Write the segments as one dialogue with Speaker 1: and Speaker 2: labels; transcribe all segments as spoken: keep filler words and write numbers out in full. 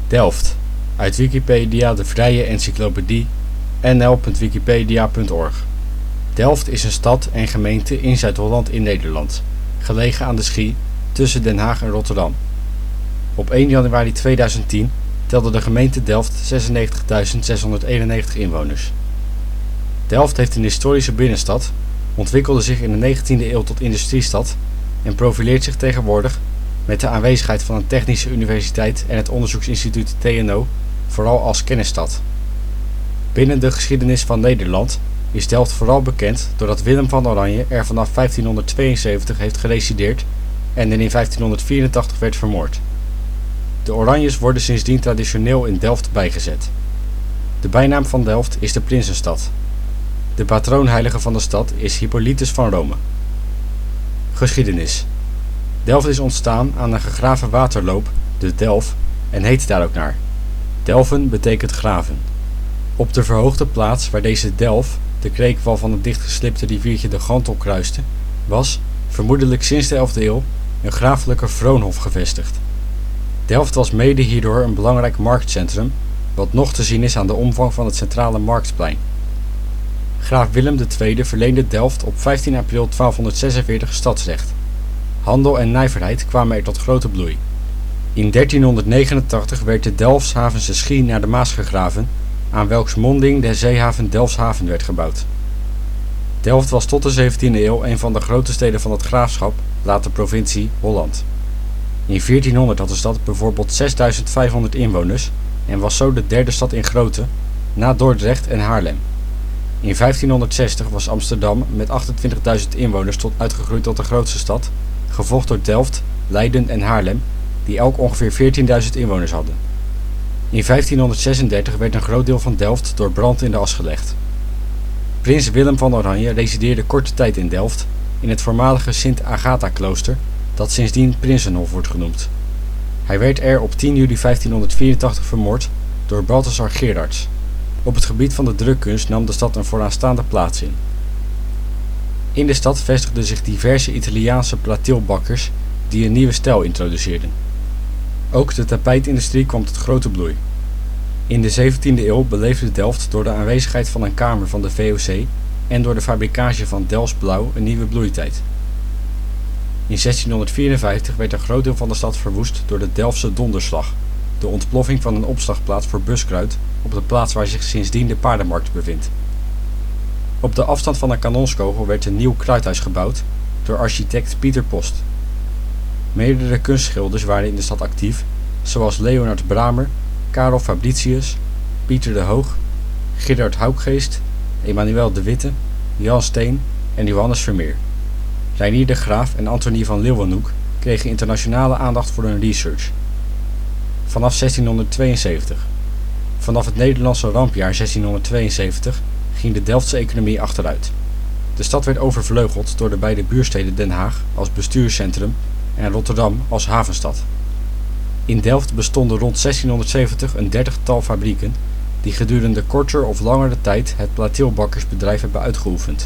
Speaker 1: Delft, uit Wikipedia, de vrije encyclopedie, n l punt wikipedia punt org. Delft is een stad en gemeente in Zuid-Holland in Nederland, gelegen aan de Schie tussen Den Haag en Rotterdam. Op één januari tweeduizend tien telde de gemeente Delft zesennegentigduizend zeshonderdeenennegentig inwoners. Delft heeft een historische binnenstad, ontwikkelde zich in de negentiende eeuw tot industriestad en profileert zich tegenwoordig met de aanwezigheid van een technische universiteit en het onderzoeksinstituut T N O vooral als kennisstad. Binnen de geschiedenis van Nederland is Delft vooral bekend doordat Willem van Oranje er vanaf vijftienhonderdtweeënzeventig heeft geresideerd en er in vijftienhonderdvierentachtig werd vermoord. De Oranjes worden sindsdien traditioneel in Delft bijgezet. De bijnaam van Delft is de Prinsenstad. De patroonheilige van de stad is Hippolytus van Rome. Geschiedenis. Delft is ontstaan aan een gegraven waterloop, de Delf, en heet daar ook naar. Delven betekent graven. Op de verhoogde plaats waar deze Delf, de kreekwal van het dichtgeslipte riviertje de Gantel kruiste, was, vermoedelijk sinds de elfde eeuw, een grafelijke vroonhof gevestigd. Delft was mede hierdoor een belangrijk marktcentrum, wat nog te zien is aan de omvang van het centrale Marktplein. Graaf Willem de Tweede verleende Delft op vijftien april twaalfhonderdzesenveertig stadsrecht. Handel en nijverheid kwamen er tot grote bloei. In dertienhonderdnegenentachtig werd de Delfshavense Schie naar de Maas gegraven, aan welks monding de zeehaven Delfshaven werd gebouwd. Delft was tot de zeventiende eeuw een van de grote steden van het graafschap, later provincie, Holland. In veertienhonderd had de stad bijvoorbeeld zesduizend vijfhonderd inwoners en was zo de derde stad in grootte, na Dordrecht en Haarlem. In vijftienhonderdzestig was Amsterdam met achtentwintigduizend inwoners tot uitgegroeid tot de grootste stad, gevolgd door Delft, Leiden en Haarlem, die elk ongeveer veertienduizend inwoners hadden. In vijftienhonderdzesendertig werd een groot deel van Delft door brand in de as gelegd. Prins Willem van Oranje resideerde korte tijd in Delft, in het voormalige Sint-Agatha-klooster, dat sindsdien Prinsenhof wordt genoemd. Hij werd er op tien juli vijftienhonderdvierentachtig vermoord door Balthasar Gerards. Op het gebied van de drukkunst nam de stad een vooraanstaande plaats in. In de stad vestigden zich diverse Italiaanse plateelbakkers die een nieuwe stijl introduceerden. Ook de tapijtindustrie kwam tot grote bloei. In de zeventiende eeuw beleefde Delft door de aanwezigheid van een kamer van de V O C en door de fabricage van Delfts blauw een nieuwe bloeitijd. In zestienhonderdvierenvijftig werd een groot deel van de stad verwoest door de Delftse donderslag, de ontploffing van een opslagplaats voor buskruid op de plaats waar zich sindsdien de paardenmarkt bevindt. Op de afstand van een kanonskogel werd een nieuw kruidhuis gebouwd door architect Pieter Post. Meerdere kunstschilders waren in de stad actief, zoals Leonard Bramer, Karel Fabritius, Pieter de Hoog, Gerard Houkgeest, Emanuel de Witte, Jan Steen en Johannes Vermeer. Reinier de Graaf en Antonie van Leeuwenhoek kregen internationale aandacht voor hun research. Vanaf zestienhonderdtweeënzeventig. Vanaf het Nederlandse rampjaar zestienhonderdtweeënzeventig ging de Delftse economie achteruit. De stad werd overvleugeld door de beide buursteden Den Haag als bestuurscentrum en Rotterdam als havenstad. In Delft bestonden rond zestienhonderdzeventig een dertigtal fabrieken die gedurende korter of langere tijd het plateelbakkersbedrijf hebben uitgeoefend.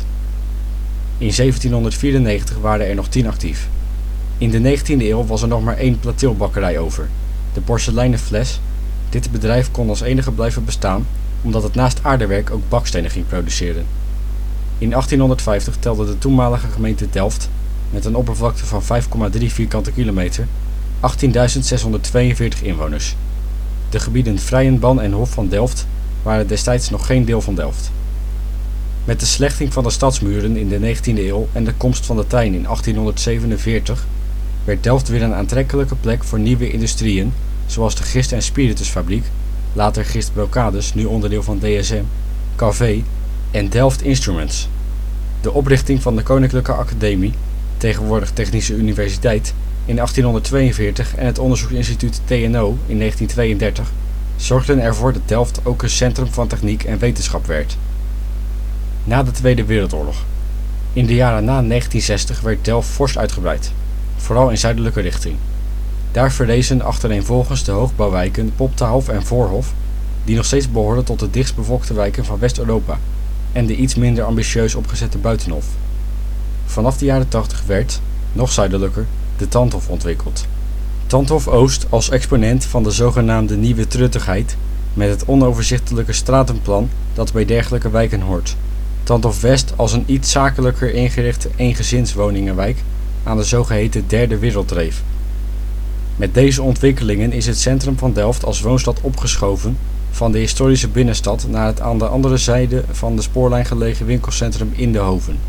Speaker 1: In zeventienhonderdvierennegentig waren er nog tien actief. In de negentiende eeuw was er nog maar één plateelbakkerij over, de Porseleinen Fles. Dit bedrijf kon als enige blijven bestaan omdat het naast aardewerk ook bakstenen ging produceren. In achttienhonderdvijftig telde de toenmalige gemeente Delft, met een oppervlakte van vijf komma drie vierkante kilometer, achttienduizend zeshonderdtweeënveertig inwoners. De gebieden Vrijenban en Hof van Delft waren destijds nog geen deel van Delft. Met de slechting van de stadsmuren in de negentiende eeuw en de komst van de trein in achttienhonderdzevenenveertig werd Delft weer een aantrekkelijke plek voor nieuwe industrieën, zoals de Gist- en Spiritusfabriek, later Gist Brocades, nu onderdeel van D S M, K V en Delft Instruments. De oprichting van de Koninklijke Academie, tegenwoordig Technische Universiteit, in achttienhonderdtweeënveertig en het onderzoeksinstituut T N O in negentientweeëndertig zorgden ervoor dat Delft ook een centrum van techniek en wetenschap werd. Na de Tweede Wereldoorlog. In de jaren na negentienzestig werd Delft fors uitgebreid, vooral in zuidelijke richting. Daar verrezen achtereenvolgens de hoogbouwwijken Poptahof en Voorhof, die nog steeds behoren tot de dichtstbevolkte wijken van West-Europa, en de iets minder ambitieus opgezette Buitenhof. Vanaf de jaren tachtig werd, nog zuidelijker, de Tandhof ontwikkeld. Tandhof Oost als exponent van de zogenaamde nieuwe truttigheid met het onoverzichtelijke stratenplan dat bij dergelijke wijken hoort. Tandhof West als een iets zakelijker ingerichte eengezinswoningenwijk aan de zogeheten derde wereldreef. Met deze ontwikkelingen is het centrum van Delft als woonstad opgeschoven van de historische binnenstad naar het aan de andere zijde van de spoorlijn gelegen winkelcentrum In de Hoven.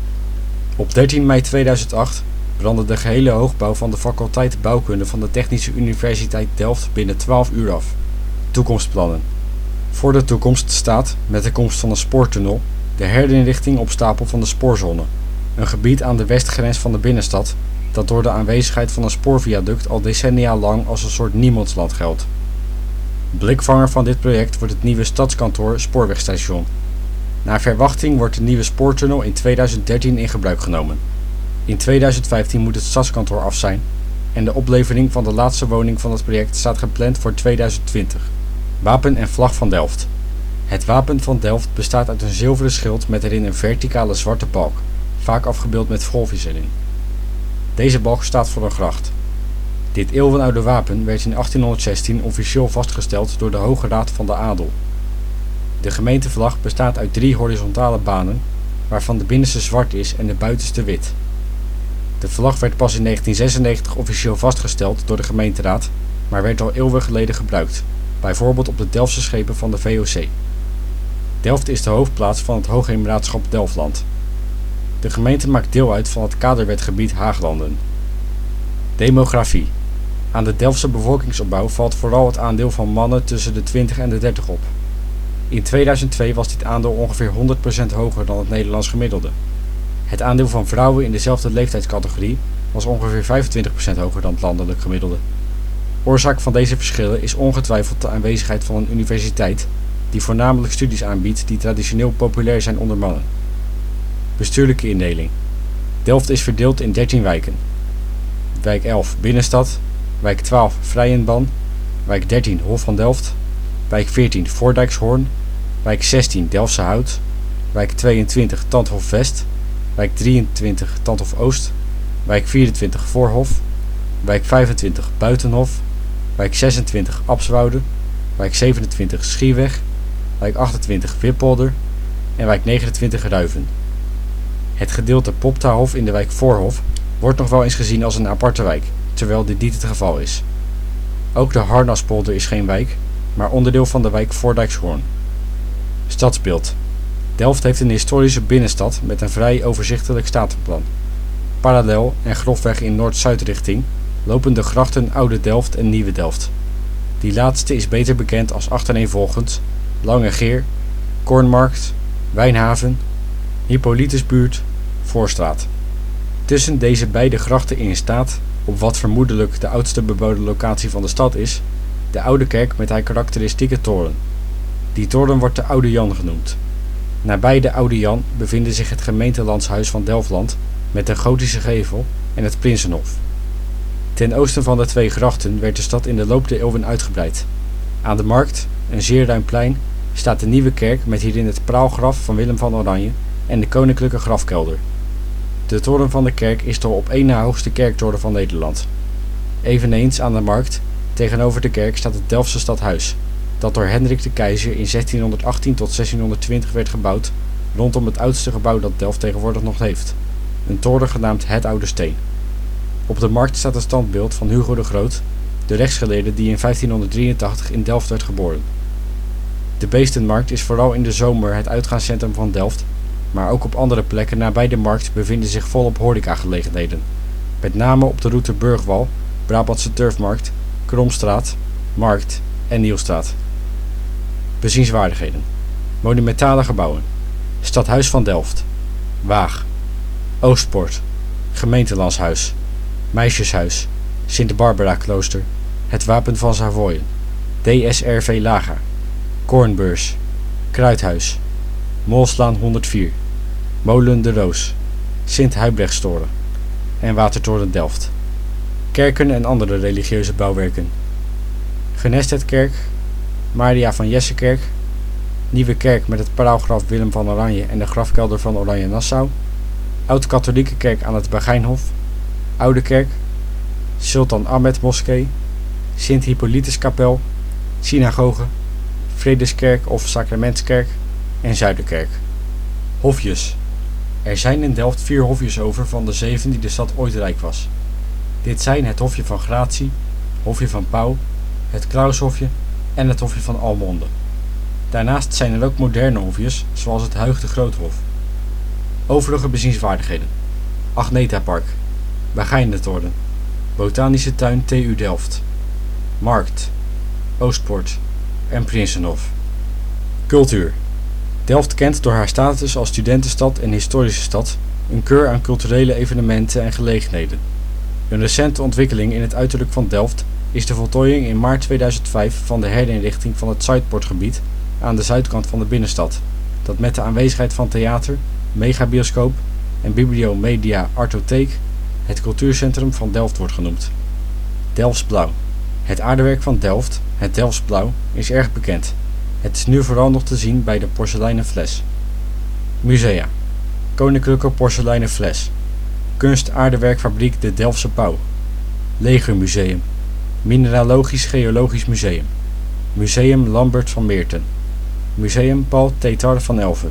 Speaker 1: Op dertien mei tweeduizend acht brandde de gehele hoogbouw van de faculteit bouwkunde van de Technische Universiteit Delft binnen twaalf uur af. Toekomstplannen. Voor de toekomst staat, met de komst van een spoortunnel, de herinrichting op stapel van de spoorzone, een gebied aan de westgrens van de binnenstad dat door de aanwezigheid van een spoorviaduct al decennia lang als een soort niemandsland geldt. Blikvanger van dit project wordt het nieuwe stadskantoor Spoorwegstation. Naar verwachting wordt de nieuwe spoortunnel in tweeduizend dertien in gebruik genomen. In tweeduizend vijftien moet het stadskantoor af zijn en de oplevering van de laatste woning van het project staat gepland voor tweeduizend twintig. Wapen en vlag van Delft. Het wapen van Delft bestaat uit een zilveren schild met erin een verticale zwarte balk, vaak afgebeeld met golfjes erin. Deze balk staat voor een gracht. Dit eeuwenoude wapen werd in achttienhonderdzestien officieel vastgesteld door de Hoge Raad van de Adel. De gemeentevlag bestaat uit drie horizontale banen, waarvan de binnenste zwart is en de buitenste wit. De vlag werd pas in negentien zesennegentig officieel vastgesteld door de gemeenteraad, maar werd al eeuwen geleden gebruikt, bijvoorbeeld op de Delftse schepen van de V O C. Delft is de hoofdplaats van het Hoogheemraadschap Delftland. De gemeente maakt deel uit van het kaderwetgebied Haaglanden. Demografie. Aan de Delftse bevolkingsopbouw valt vooral het aandeel van mannen tussen de twintig en de dertig op. In tweeduizend twee was dit aandeel ongeveer honderd procent hoger dan het Nederlands gemiddelde. Het aandeel van vrouwen in dezelfde leeftijdscategorie was ongeveer vijfentwintig procent hoger dan het landelijk gemiddelde. Oorzaak van deze verschillen is ongetwijfeld de aanwezigheid van een universiteit die voornamelijk studies aanbiedt die traditioneel populair zijn onder mannen. Bestuurlijke indeling. Delft is verdeeld in dertien wijken. Wijk elf Binnenstad, wijk twaalf Vrijenban, wijk dertien Hof van Delft, wijk veertien Voordijkshoorn, wijk zestien Delftse Hout, wijk tweeëntwintig Tandhof West, wijk drieëntwintig Tandhof Oost, wijk vierentwintig Voorhof, wijk vijfentwintig Buitenhof, wijk zesentwintig Abswoude, wijk zevenentwintig Schieweg, wijk achtentwintig Wippolder en wijk negenentwintig Ruiven. Het gedeelte Poptahof in de wijk Voorhof wordt nog wel eens gezien als een aparte wijk, terwijl dit niet het geval is. Ook de Harnaspolder is geen wijk, maar onderdeel van de wijk Voordijkshoorn. Stadsbeeld. Delft heeft een historische binnenstad met een vrij overzichtelijk statenplan. Parallel en grofweg in noord-zuidrichting lopen de grachten Oude Delft en Nieuwe Delft. Die laatste is beter bekend als achtereenvolgend Lange Geer, Kornmarkt, Wijnhaven, Hippolytusbuurt, Voorstraat. Tussen deze beide grachten in staat, op wat vermoedelijk de oudste bebouwde locatie van de stad is, de Oude Kerk met haar karakteristieke toren. Die toren wordt de Oude Jan genoemd. Nabij de Oude Jan bevinden zich het gemeentelandshuis van Delftland met een gotische gevel en het Prinsenhof. Ten oosten van de twee grachten werd de stad in de loop der eeuwen uitgebreid. Aan de Markt, een zeer ruim plein, staat de nieuwe kerk met hierin het praalgraf van Willem van Oranje en de koninklijke grafkelder. De toren van de kerk is de op één na hoogste kerktoren van Nederland. Eveneens aan de Markt, tegenover de kerk, staat het Delftse stadhuis, dat door Hendrik de Keizer in zestienhonderdachttien tot zestienhonderdtwintig werd gebouwd rondom het oudste gebouw dat Delft tegenwoordig nog heeft, een toren genaamd Het Oude Steen. Op de Markt staat een standbeeld van Hugo de Groot, de rechtsgeleerde die in vijftienhonderddrieëntachtig in Delft werd geboren. De Beestenmarkt is vooral in de zomer het uitgaanscentrum van Delft, maar ook op andere plekken nabij de markt bevinden zich volop horecagelegenheden. Met name op de route Burgwal, Brabantse Turfmarkt, Kromstraat, Markt en Nieuwstraat. Bezienswaardigheden. Monumentale gebouwen. Stadhuis van Delft. Waag. Oostpoort. Gemeentelandshuis. Meisjeshuis. Sint-Barbara-klooster. Het Wapen van Savoyen. D S R V Laga. Koornbeurs. Kruidhuis. Molslaan honderdvier. Molen de Roos. Sint-Huybrechtstoren. En Watertoren Delft. Kerken en andere religieuze bouwwerken. Genestetkerk. Maria van Jessekerk. Nieuwe kerk met het praalgraf Willem van Oranje en de grafkelder van Oranje-Nassau. Oud-katholieke kerk aan het Bagijnhof. Oude kerk. Sultan Ahmed Moskee, Sint-Hippolytuskapel, synagoge, Vredeskerk of Sacramentskerk en Zuiderkerk. Hofjes. Er zijn in Delft vier hofjes over van de zeven die de stad ooit rijk was. Dit zijn het Hofje van Gratie, Hofje van Pauw, het Klaushofje en het Hofje van Almonde. Daarnaast zijn er ook moderne hofjes, zoals het Huig de Groothof. Overige bezienswaardigheden: Agneta-park, Bagijnentoren, Botanische tuin T U Delft, Markt, Oostpoort en Prinsenhof. Cultuur. Delft kent door haar status als studentenstad en historische stad een keur aan culturele evenementen en gelegenheden. Een recente ontwikkeling in het uiterlijk van Delft is de voltooiing in maart tweeduizend vijf van de herinrichting van het Zuidpoortgebied aan de zuidkant van de binnenstad, dat met de aanwezigheid van theater, megabioscoop en bibliomedia Artotheek het cultuurcentrum van Delft wordt genoemd. Delfts blauw. Het aardewerk van Delft, het Delfts blauw, is erg bekend. Het is nu vooral nog te zien bij de porseleinen fles. Musea. Koninklijke Porseleinen Fles, Kunst-aardewerkfabriek de Delftse Pauw, Legermuseum, Mineralogisch-Geologisch Museum, Museum Lambert van Meerten, Museum Paul Thetar van Elven,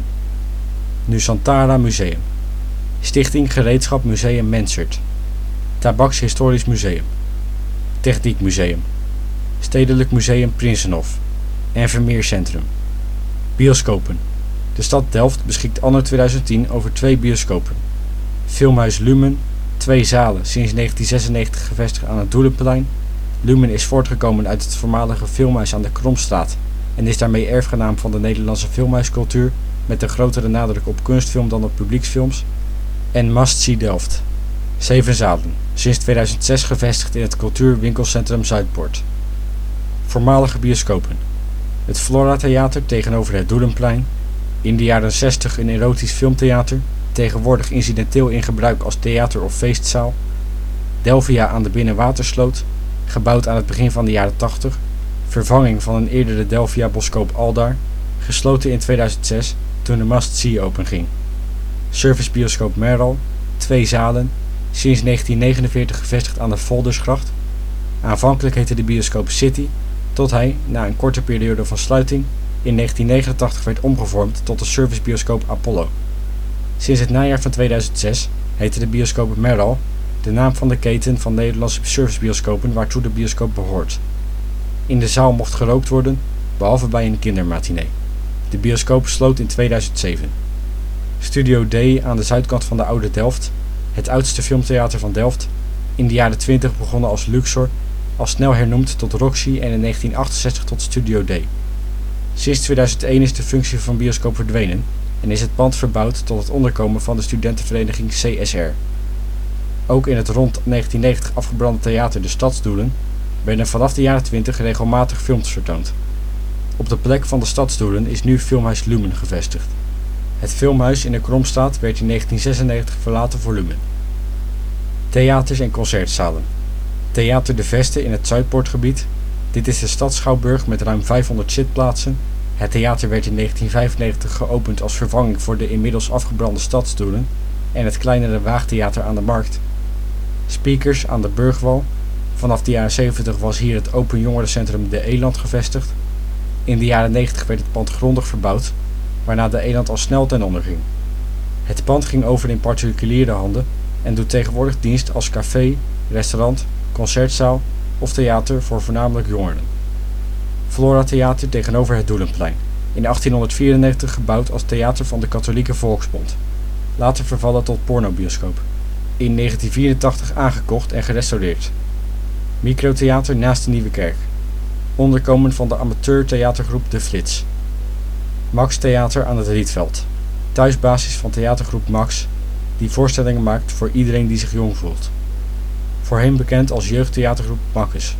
Speaker 1: Nusantara Museum, Stichting Gereedschap Museum Mensert, Tabakshistorisch Museum, Techniekmuseum, Stedelijk Museum Prinsenhof en Vermeercentrum. Bioscopen. De stad Delft beschikt anno tweeduizend tien over twee bioscopen. Filmhuis Lumen, twee zalen, sinds negentien zesennegentig gevestigd aan het Doelenplein. Lumen is voortgekomen uit het voormalige filmhuis aan de Kromstraat en is daarmee erfgenaam van de Nederlandse filmhuiscultuur met een grotere nadruk op kunstfilm dan op publieksfilms. En Must See Delft. Zeven zalen, sinds tweeduizend zes gevestigd in het cultuurwinkelcentrum Zuidpoort. Voormalige bioscopen. Het Flora Theater tegenover het Doelenplein. In de jaren zestig een erotisch filmtheater, tegenwoordig incidenteel in gebruik als theater of feestzaal. Delvia aan de Binnenwatersloot, gebouwd aan het begin van de jaren tachtig, vervanging van een eerdere Delvia Boskoop Aldar, gesloten in tweeduizend zes toen de Must See openging. Servicebioscoop Merel, twee zalen, sinds negentien negenenveertig gevestigd aan de Voldersgracht. Aanvankelijk heette de bioscoop City, tot hij, na een korte periode van sluiting, in negentien negenentachtig werd omgevormd tot de servicebioscoop Apollo. Sinds het najaar van tweeduizend zes heette de bioscoop Merel, de naam van de keten van Nederlandse servicebioscopen waartoe de bioscoop behoort. In de zaal mocht gerookt worden, behalve bij een kindermatinee. De bioscoop sloot in tweeduizend zeven. Studio D aan de zuidkant van de Oude Delft, het oudste filmtheater van Delft, in de jaren twintig begonnen als Luxor, al snel hernoemd tot Roxy en in negentien achtenzestig tot Studio D. Sinds tweeduizend één is de functie van bioscoop verdwenen en is het pand verbouwd tot het onderkomen van de studentenvereniging C S R. Ook in het rond negentien negentig afgebrande theater De Stadsdoelen werden vanaf de jaren twintig regelmatig films vertoond. Op de plek van de Stadsdoelen is nu Filmhuis Lumen gevestigd. Het filmhuis in de Kromstraat werd in negentien zesennegentig verlaten voor Lumen. Theaters en concertzalen. Theater De Veste in het Zuidpoortgebied. Dit is de stadsschouwburg met ruim vijfhonderd zitplaatsen. Het theater werd in negentien vijfennegentig geopend als vervanging voor de inmiddels afgebrande Stadsdoelen en het kleinere Waagtheater aan de Markt. Speakers aan de Burgwal. Vanaf de jaren zeventig was hier het Open Jongerencentrum De Eland gevestigd. In de jaren negentig werd het pand grondig verbouwd, waarna De Eland al snel ten onder ging. Het pand ging over in particuliere handen en doet tegenwoordig dienst als café, restaurant, concertzaal of theater voor voornamelijk jongeren. Flora Theater tegenover het Doelenplein, in achttienhonderdvierennegentig gebouwd als theater van de Katholieke Volksbond, later vervallen tot pornobioscoop. In negentien vierentachtig aangekocht en gerestaureerd. Microtheater naast de Nieuwe Kerk. Onderkomen van de amateurtheatergroep De Flits. Max Theater aan het Rietveld. Thuisbasis van theatergroep Max, die voorstellingen maakt voor iedereen die zich jong voelt. Voorheen bekend als jeugdtheatergroep Makkes.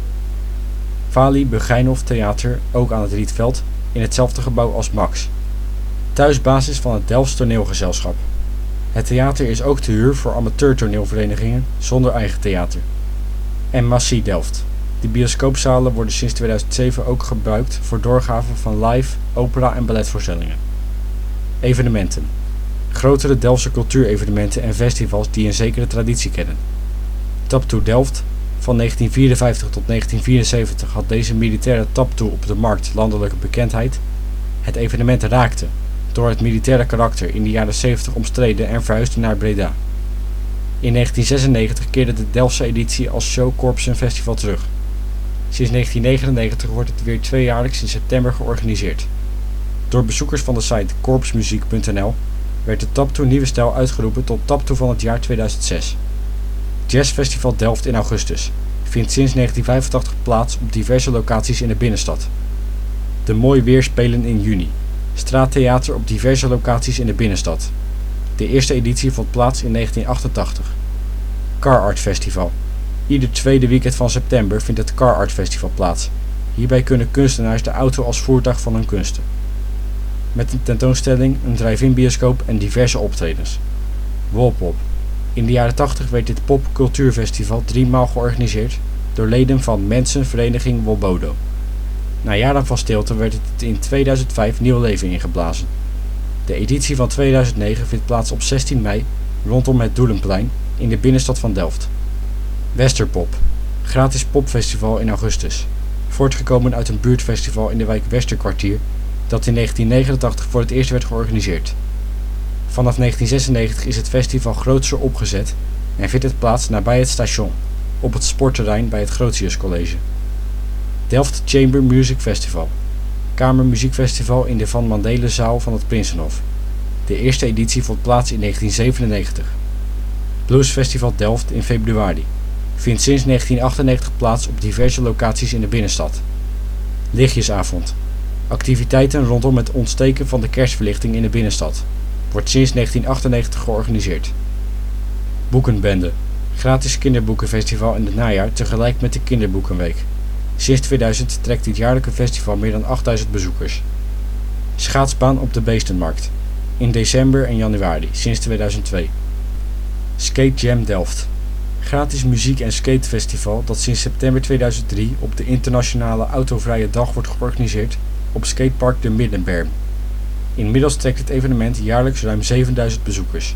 Speaker 1: Vali Begijnhof Theater, ook aan het Rietveld, in hetzelfde gebouw als Max. Thuisbasis van het Delfts Toneelgezelschap. Het theater is ook te huur voor amateurtoneelverenigingen zonder eigen theater. En Massie Delft. De bioscoopzalen worden sinds tweeduizend zeven ook gebruikt voor doorgave van live, opera en balletvoorstellingen. Evenementen. Grotere Delftse cultuurevenementen en festivals die een zekere traditie kennen. Tap to Delft, Van negentien vierenvijftig tot negentien vierenzeventig had deze militaire taptoe op de markt landelijke bekendheid. Het evenement raakte, door het militaire karakter, in de jaren zeventig omstreden en verhuisde naar Breda. In negentien zesennegentig keerde de Delftse editie als Show Corpsen Festival terug. Sinds negentien negenennegentig wordt het weer tweejaarlijks in september georganiseerd. Door bezoekers van de site corpsmuziek punt n l werd de Taptoe Nieuwe Stijl uitgeroepen tot Taptoe van het jaar tweeduizend zes. Jazzfestival Delft in augustus vindt sinds negentien vijfentachtig plaats op diverse locaties in de binnenstad. De Mooi Weer spelen in juni. Straattheater op diverse locaties in de binnenstad. De eerste editie vond plaats in negentien achtentachtig. Car Art Festival. Ieder tweede weekend van september vindt het Car Art Festival plaats. Hierbij kunnen kunstenaars de auto als voertuig van hun kunsten. Met een tentoonstelling, een drive-in bioscoop en diverse optredens. Wolpop. In de jaren tachtig werd dit popcultuurfestival driemaal georganiseerd door leden van Mensenvereniging Wolbodo. Na jaren van stilte werd het in tweeduizend vijf nieuw leven ingeblazen. De editie van tweeduizend negen vindt plaats op zestien mei rondom het Doelenplein in de binnenstad van Delft. Westerpop. Gratis popfestival in augustus. Voortgekomen uit een buurtfestival in de wijk Westerkwartier dat in negentien negenentachtig voor het eerst werd georganiseerd. Vanaf negentien zesennegentig is het festival grootser opgezet en vindt het plaats nabij het station, op het sportterrein bij het Grotius College. Delft Chamber Music Festival. Kamermuziekfestival in de Van Mandelenzaal van het Prinsenhof. De eerste editie vond plaats in negentien zevenennegentig. Bluesfestival Delft in februari. Vindt sinds negentien achtennegentig plaats op diverse locaties in de binnenstad. Lichtjesavond. Activiteiten rondom het ontsteken van de kerstverlichting in de binnenstad. Wordt sinds negentien achtennegentig georganiseerd. Boekenbende. Gratis kinderboekenfestival in het najaar tegelijk met de Kinderboekenweek. Sinds tweeduizend trekt dit jaarlijke festival meer dan achtduizend bezoekers. Schaatsbaan op de Beestenmarkt. In december en januari, sinds tweeduizend twee. Skate Jam Delft. Gratis muziek- en skatefestival dat sinds september tweeduizend drie op de internationale autovrije dag wordt georganiseerd op skatepark de Middenberm. Inmiddels trekt het evenement jaarlijks ruim zevenduizend bezoekers.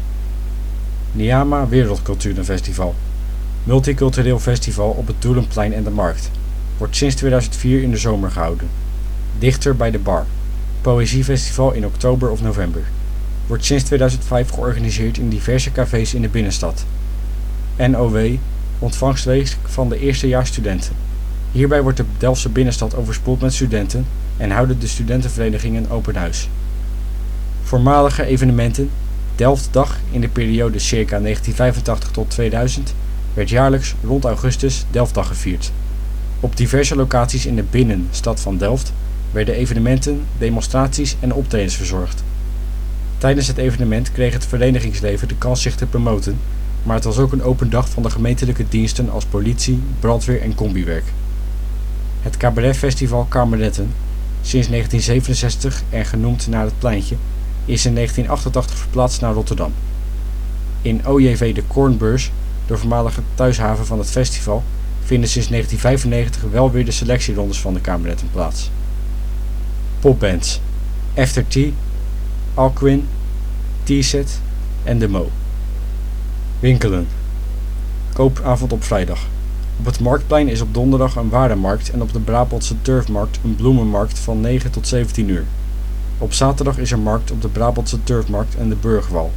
Speaker 1: Niama Wereldculturenfestival. Multicultureel festival op het Doelenplein en de Markt. Wordt sinds tweeduizend vier in de zomer gehouden. Dichter bij de Bar. Poëziefestival in oktober of november. Wordt sinds tweeduizend vijf georganiseerd in diverse cafés in de binnenstad. N O W, ontvangstweek van de eerstejaarsstudenten. Hierbij wordt de Delftse binnenstad overspoeld met studenten en houden de studentenverenigingen een open huis. Voormalige evenementen. Delftdag in de periode circa negentien vijfentachtig tot tweeduizend werd jaarlijks rond augustus Delftdag gevierd. Op diverse locaties in de binnenstad van Delft werden evenementen, demonstraties en optredens verzorgd. Tijdens het evenement kreeg het verenigingsleven de kans zich te promoten, maar het was ook een open dag van de gemeentelijke diensten als politie, brandweer en combiwerk. Het cabaretfestival Kameretten, sinds negentien zevenenzestig en genoemd naar het pleintje, is in negentien achtentachtig verplaatst naar Rotterdam. In O J V de Kornbeurs, de voormalige thuishaven van het festival, vinden sinds negentien vijfennegentig wel weer de selectierondes van de kameretten plaats. Popbands. After Tea, Alquin, T-Set en De Mo. Winkelen. Koopavond op vrijdag. Op het Marktplein is op donderdag een warenmarkt en op de Brabantse Turfmarkt een bloemenmarkt van negen tot zeventien uur. Op zaterdag is er markt op de Brabantse Turfmarkt en de Burgwal.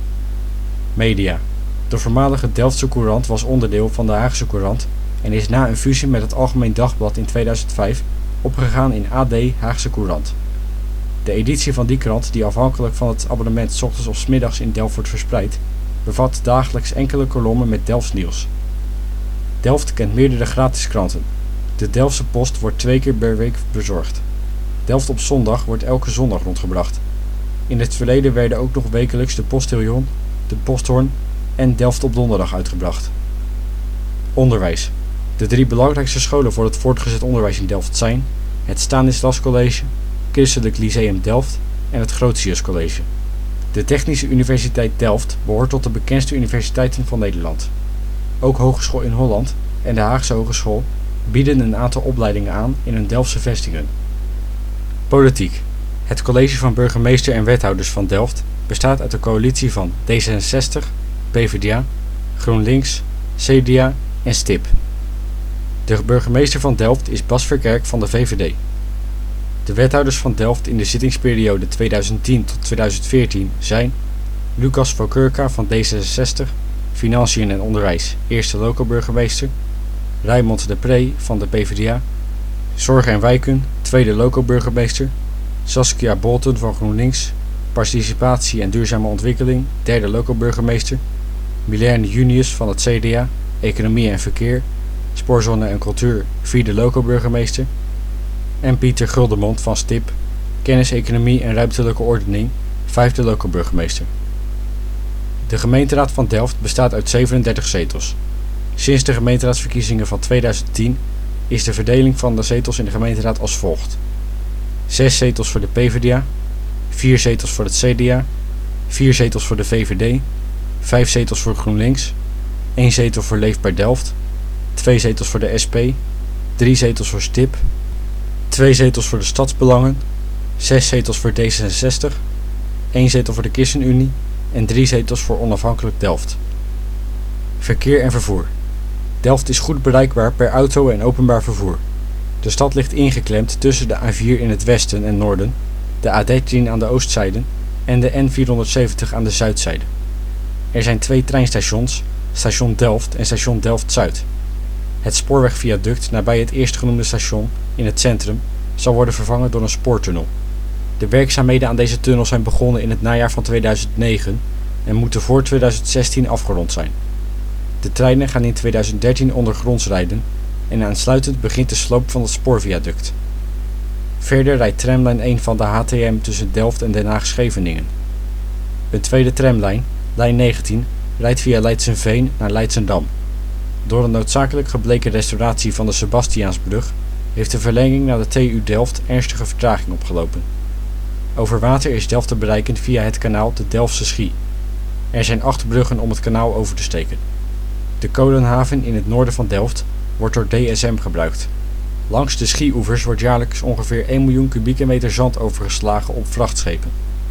Speaker 1: Media. De voormalige Delftse Courant was onderdeel van de Haagse Courant en is na een fusie met het Algemeen Dagblad in tweeduizend vijf opgegaan in A D Haagse Courant. De editie van die krant, die afhankelijk van het abonnement 's ochtends of 's middags in Delft wordt verspreid, bevat dagelijks enkele kolommen met Delfts nieuws. Delft kent meerdere gratis kranten. De Delftse Post wordt twee keer per week bezorgd. Delft op zondag wordt elke zondag rondgebracht. In het verleden werden ook nog wekelijks de Postillon, de Posthoorn en Delft op donderdag uitgebracht. Onderwijs. De drie belangrijkste scholen voor het voortgezet onderwijs in Delft zijn het Stanislas College, Christelijk Lyceum Delft en het Grotius College. De Technische Universiteit Delft behoort tot de bekendste universiteiten van Nederland. Ook Hogeschool in Holland en de Haagse Hogeschool bieden een aantal opleidingen aan in hun Delftse vestigingen. Politiek. Het college van burgemeester en wethouders van Delft bestaat uit een coalitie van D zesenzestig, P v d A, GroenLinks, C d A en STIP. De burgemeester van Delft is Bas Verkerk van de V V D. De wethouders van Delft in de zittingsperiode tweeduizend tien tot tweeduizend veertien zijn Lucas Vokurka van D zesenzestig, Financiën en Onderwijs, eerste loco-burgemeester, Raymond de Pre van de PvdA, Zorg en Wijken, tweede loco-burgemeester, Saskia Bolten van GroenLinks, Participatie en Duurzame Ontwikkeling, derde loco-burgemeester, Milène Junius van het C D A, Economie en Verkeer, Spoorzone en Cultuur, vierde loco-burgemeester, en Pieter Guldemond van S T I P, Kennis, Economie en Ruimtelijke Ordening, vijfde loco-burgemeester. De gemeenteraad van Delft bestaat uit zevenendertig zetels. Sinds de gemeenteraadsverkiezingen van tweeduizend tien is de verdeling van de zetels in de gemeenteraad als volgt: zes zetels voor de PvdA, vier zetels voor het C D A, vier zetels voor de V V D, vijf zetels voor GroenLinks, één zetel voor Leefbaar Delft, twee zetels voor de S P, drie zetels voor S T I P, twee zetels voor de Stadsbelangen, zes zetels voor D zesenzestig, één zetel voor de ChristenUnie en drie zetels voor Onafhankelijk Delft. Verkeer en vervoer. Delft is goed bereikbaar per auto en openbaar vervoer. De stad ligt ingeklemd tussen de A vier in het westen en noorden, de A dertien aan de oostzijde en de N vierhonderdzeventig aan de zuidzijde. Er zijn twee treinstations, station Delft en station Delft-Zuid. Het spoorwegviaduct nabij het eerstgenoemde station in het centrum zal worden vervangen door een spoortunnel. De werkzaamheden aan deze tunnel zijn begonnen in het najaar van tweeduizend negen en moeten voor tweeduizend zestien afgerond zijn. De treinen gaan in tweeduizend dertien ondergronds rijden en aansluitend begint de sloop van het spoorviaduct. Verder rijdt tramlijn één van de H T M tussen Delft en Den Haag-Scheveningen. Een tweede tramlijn, lijn negentien, rijdt via Leidsenveen naar Leidsendam. Door een noodzakelijk gebleken restauratie van de Sebastiaansbrug heeft de verlenging naar de T U Delft ernstige vertraging opgelopen. Over water is Delft te bereiken via het kanaal de Delftse Schie. Er zijn acht bruggen om het kanaal over te steken. De kolenhaven in het noorden van Delft wordt door D S M gebruikt. Langs de Schieoevers wordt jaarlijks ongeveer één miljoen kubieke meter zand overgeslagen op vrachtschepen.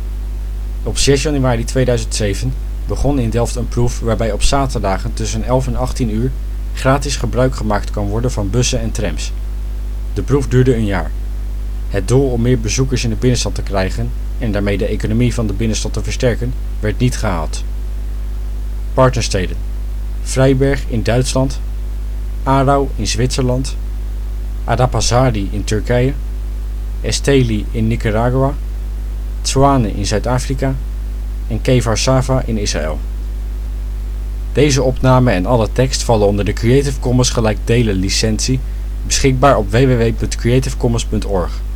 Speaker 1: Op zes januari tweeduizend zeven begon in Delft een proef waarbij op zaterdagen tussen elf en achttien uur gratis gebruik gemaakt kan worden van bussen en trams. De proef duurde een jaar. Het doel om meer bezoekers in de binnenstad te krijgen en daarmee de economie van de binnenstad te versterken werd niet gehaald. Partnersteden: Vrijberg in Duitsland, Aarau in Zwitserland, Adapazarı in Turkije, Esteli in Nicaragua, Tshwane in Zuid-Afrika en Kefar Sava in Israël. Deze opname en alle tekst vallen onder de Creative Commons gelijk delen licentie, beschikbaar op w w w punt creative commons punt org.